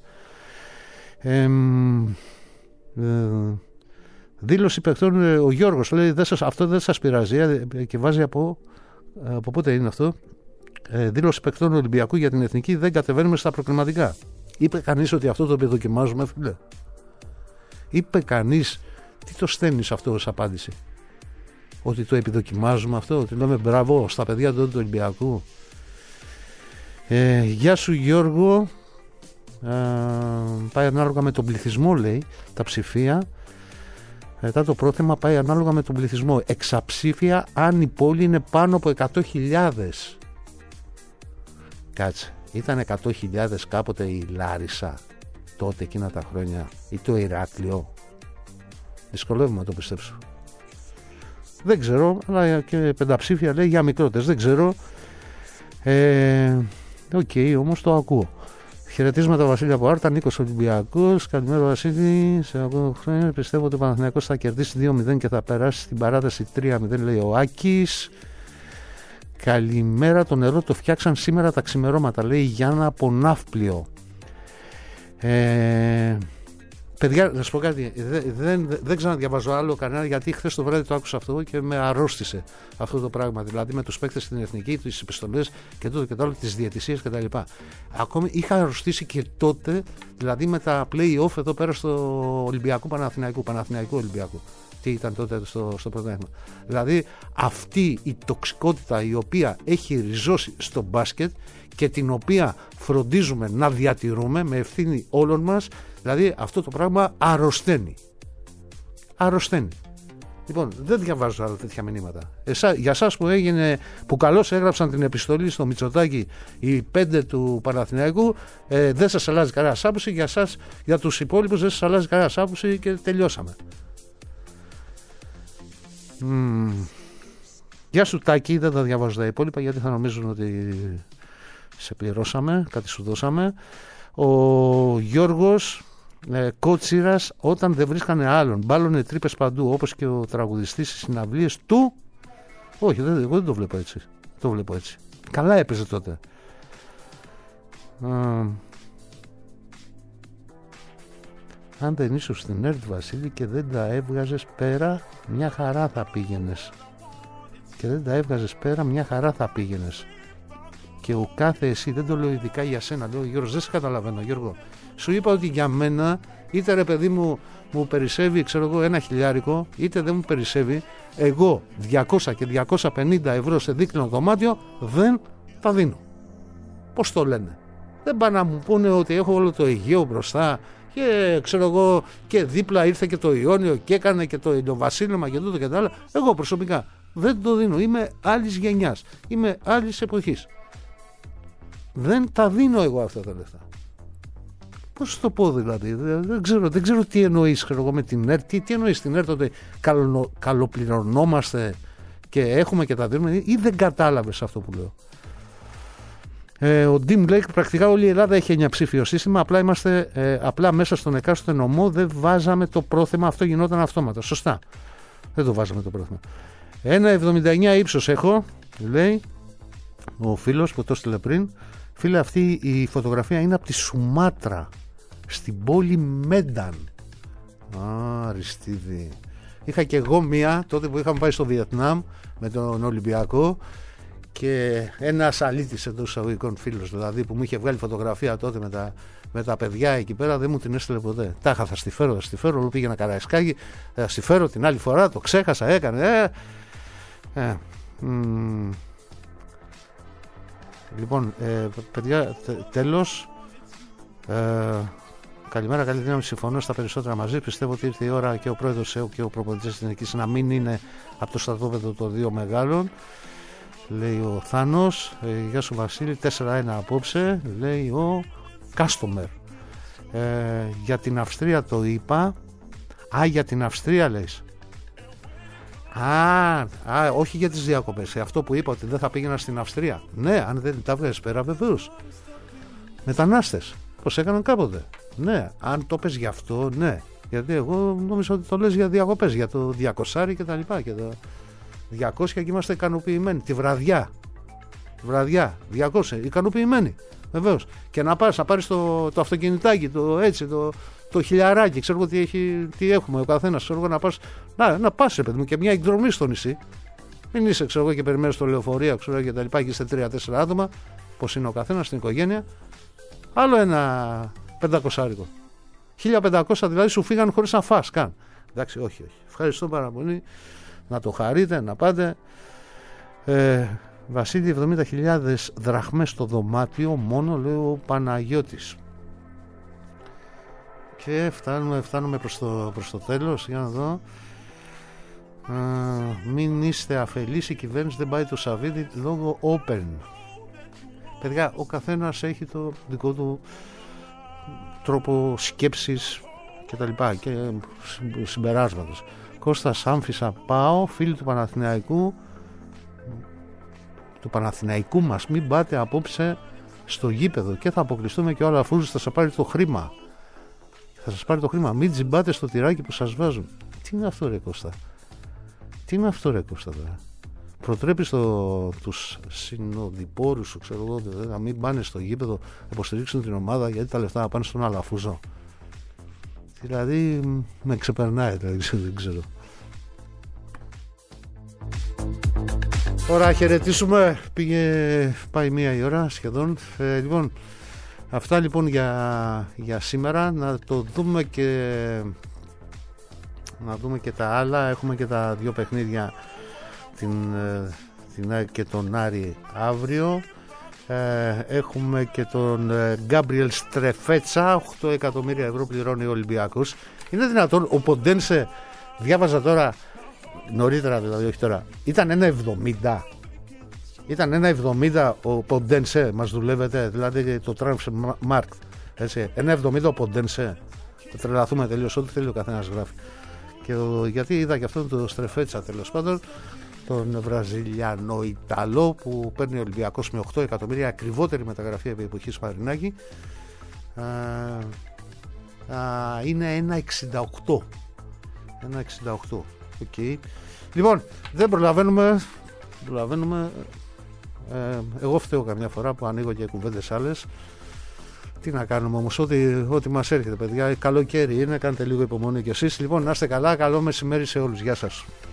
Δήλωση παιχτών, ο Γιώργος λέει, αυτό δεν σας πειράζει και βάζει από πότε είναι αυτό? Δήλωση παιχτών Ολυμπιακού για την Εθνική, δεν κατεβαίνουμε στα προκριματικά. Είπε κανείς ότι αυτό το επιδοκιμάζουμε, φίλε? Είπε κανείς? Τι το στέλνεις αυτό ως απάντηση? Ότι το επιδοκιμάζουμε αυτό? Ότι λέμε μπράβο στα παιδιά του Ολυμπιακού? Γεια σου Γιώργο. Πάει ανάλογα με τον πληθυσμό, λέει, τα ψηφία. Μετά το πρόθεμα πάει ανάλογα με τον πληθυσμό. Εξαψήφια αν η πόλη είναι πάνω από 100.000. Κάτσε, ήταν 100.000 κάποτε η Λάρισα τότε εκείνα τα χρόνια, ή το Ηράκλειο? Δυσκολεύομαι να το πιστέψω. Δεν ξέρω, αλλά και πενταψήφια λέει για μικρότερες, δεν ξέρω. Οκ, όμως το ακούω. Χαιρετίσματα Βασίλη από Άρτα, Νίκος Ολυμπιακός. Καλημέρα Βασίλη. Σε ακούω χρόνια. Πιστεύω ότι ο Παναθηναϊκός θα κερδίσει 2-0 και θα περάσει στην παράταση 3-0, λέει ο Άκης. Καλημέρα, το νερό το φτιάξαν σήμερα τα ξημερώματα, λέει η Γιάννα από Ναύπλιο. Παιδιά, να σου πω κάτι, δεν ξαναδιαβάζω άλλο κανένα, γιατί χθες το βράδυ το άκουσα αυτό και με αρρώστησε αυτό το πράγμα. Δηλαδή με τους παίκτες στην Εθνική, τις επιστολές και τούτο και το άλλο, τις διαιτησίες κτλ. Ακόμη είχα αρρωστήσει και τότε, δηλαδή με τα play-off εδώ πέρα στο Ολυμπιακού Παναθηναϊκού Ολυμπιακού. Τι ήταν τότε στο πρωτάθλημα. Δηλαδή αυτή η τοξικότητα η οποία έχει ριζώσει στο μπάσκετ και την οποία φροντίζουμε να διατηρούμε με ευθύνη όλων μας, δηλαδή αυτό το πράγμα αρρωσταίνει. Λοιπόν, δεν διαβάζω άλλα τέτοια μηνύματα. Για εσάς που καλώς έγραψαν την επιστολή στο Μητσοτάκη οι 5 του Παναθηναϊκού, δεν σας αλλάζει κανένα άποψη. Για εσάς, για τους υπόλοιπους δεν σας αλλάζει κανένα άποψη και τελειώσαμε. Γεια σου Τάκη, δεν τα διαβάζω τα υπόλοιπα γιατί θα νομίζουν ότι σε πληρώσαμε, κάτι σου δώσαμε. Ο Γιώργος Κότσιρας, όταν δεν βρίσκανε άλλον, μπάλωνε τρύπες παντού, όπως και ο τραγουδιστής στις συναυλίες του. Όχι, εγώ δεν το βλέπω έτσι. Το βλέπω έτσι. Καλά έπαιζε τότε. Αν δεν ήσουν στην ΕΡΤ Βασίλη και δεν τα έβγαζες πέρα, μια χαρά θα πήγαινες. και δεν τα έβγαζες πέρα, μια χαρά θα πήγαινες. Και ο κάθε εσύ, δεν το λέω ειδικά για σένα, λέω Γιώργο, δεν σε καταλαβαίνω Γιώργο. Σου είπα ότι για μένα, είτε ρε παιδί μου περισσεύει, ξέρω εγώ, 1.000, είτε δεν μου περισσεύει, εγώ 200 και 250 ευρώ σε δίκτυο δωμάτιο δεν τα δίνω. Πώς το λένε? Δεν πάνε να μου πούνε ότι έχω όλο το Αιγαίο μπροστά και ξέρω εγώ και δίπλα ήρθε και το Ιόνιο και έκανε και το βασίλεμα και τούτο και τα άλλα. Εγώ προσωπικά δεν το δίνω. Είμαι άλλης γενιάς. Είμαι άλλης εποχής. Δεν τα δίνω εγώ αυτά τα λεφτά. Πώς το πω δηλαδή? Δεν ξέρω τι εννοείς με την ΕΡΤ. Τι εννοείς την ΕΡΤ, ότι καλοπληρωνόμαστε και έχουμε και τα δίνουμε, ή δεν κατάλαβες αυτό που λέω? Ο Ντίμ λέει πρακτικά όλη η Ελλάδα έχει 9 ψήφιο σύστημα, απλά μέσα στον εκάστοτε νομό δεν βάζαμε το πρόθεμα, αυτό γινόταν αυτόματα. Σωστά, δεν το βάζαμε το πρόθεμα. 1,79 ύψος έχω, λέει ο φίλος που το έστειλε πριν. Φίλε, αυτή η φωτογραφία είναι από τη Σουμάτρα, στην πόλη Μένταν. Αριστίδη. Είχα και εγώ μία τότε που είχαμε πάει στο Βιετνάμ με τον Ολυμπιακό, και ένας αλήτης εντός εισαγωγικών φίλος δηλαδή, που μου είχε βγάλει φωτογραφία τότε με τα παιδιά εκεί πέρα, δεν μου την έστειλε ποτέ. Τάχα, θα στη φέρω, πήγαινα Καραϊσκάκι, θα στη φέρω την άλλη φορά, το ξέχασα, έκανε. Λοιπόν, παιδιά, τέλος. Καλημέρα, καλή δύναμη. Συμφωνώ στα περισσότερα μαζί. Πιστεύω ότι ήρθε η ώρα και ο πρόεδρος και ο προπονητής της Εθνικής να μην είναι από το στρατόπεδο των δύο μεγάλων. Λέει ο Θάνος. Γεια σου Βασίλη, 4-1 απόψε. Λέει ο Κάστομερ. Για την Αυστρία το είπα. Για την Αυστρία λες? Όχι για τις διακοπές. Αυτό που είπα, ότι δεν θα πήγαινα στην Αυστρία. Ναι, αν δεν τα βγες πέρα, βεβαίως. Μετανάστες, πως έκαναν κάποτε. Ναι, αν το πες γι' αυτό, ναι. Γιατί εγώ νόμιζα ότι το λες για διακοπές, για το 200 και τα λοιπά, και το 200 και είμαστε ικανοποιημένοι. Τη βραδιά, 200, ικανοποιημένοι, βεβαίως. Και να πάρεις το αυτοκινητάκι, το χιλιαράκι, ξέρω τι έχουμε ο καθένας, ξέρω να πας, παιδί μου, και μια εκδρομή στο νησί. Μην είσαι, ξέρω εγώ, και περιμένεις το λεωφορείο, ξέρω, και τα λοιπά, και είστε 3-4 άτομα, πως είναι ο καθένας στην οικογένεια. Άλλο ένα 500. 1500 δηλαδή σου φύγαν χωρίς να φας καν. Εντάξει, όχι. Ευχαριστώ πάρα πολύ. Να το χαρείτε, να πάτε. Βασίλη, 70.000 δραχμές στο δωμάτιο μόνο, λέει ο Παναγιώτης. Και φτάνουμε προς το τέλος. Για να δω. Μην είστε αφελείς, η κυβέρνηση δεν πάει το Σαββίδι λόγω Open. Παιδιά, ο καθένας έχει το δικό του τρόπο σκέψης και τα λοιπά και συμπεράσματος. Κώστας Άμφισσα πάω, φίλοι του Παναθηναϊκού μας, μην πάτε απόψε στο γήπεδο και θα αποκλειστούμε και όλα, αφού θα σας πάρει το χρήμα. Μην τζιμπάτε στο τυράκι που σας βάζουν. Τι είναι αυτό ρε Κώστα τώρα? Προτρέπεις τους συνοδοιπόρους σου, ξέρω εγώ, να μην πάνε στο γήπεδο να υποστηρίξουν την ομάδα, γιατί τα λεφτά να πάνε στον Αλαφούζο. Δηλαδή με ξεπερνάει, δεν ξέρω. Ωραία, χαιρετήσουμε. Πάει 1 η ώρα σχεδόν. Λοιπόν, αυτά λοιπόν για σήμερα. Να το δούμε και τα άλλα. Έχουμε και τα 2 παιχνίδια, την ΑΕΚ και τον Άρη αύριο. Έχουμε και τον Γκάμπριελ Στρεφέτσα, 8 εκατομμύρια ευρώ πληρώνει ο Ολυμπιακός. Είναι δυνατόν? Ο Ποντένσε, διάβαζα τώρα νωρίτερα, δηλαδή όχι τώρα, ήταν 1,70 ο Ποντένσε, μας δουλεύετε, δηλαδή το Transfermarkt, έτσι, 1,70 ο Ποντένσε. Θα τρελαθούμε τελείως, ό,τι θέλει ο καθένας γράφει. Γιατί είδα και αυτόν το Στρεφέτσα, τέλος πάντων, τον Βραζιλιανό Ιταλό, που παίρνει ο Ολυμπιακός με 8 εκατομμύρια, ακριβότερη μεταγραφή επί εποχής Μαρινάκη. Είναι 1,68. Okay. Λοιπόν, δεν προλαβαίνουμε. Εγώ φταίω καμιά φορά που ανοίγω και κουβέντες άλλες. Τι να κάνουμε όμως, ό,τι μας έρχεται, παιδιά. Καλοκαίρι είναι, κάντε λίγο υπομονή κι εσείς. Λοιπόν, να είστε καλά, καλό μεσημέρι σε όλους. Γεια σας.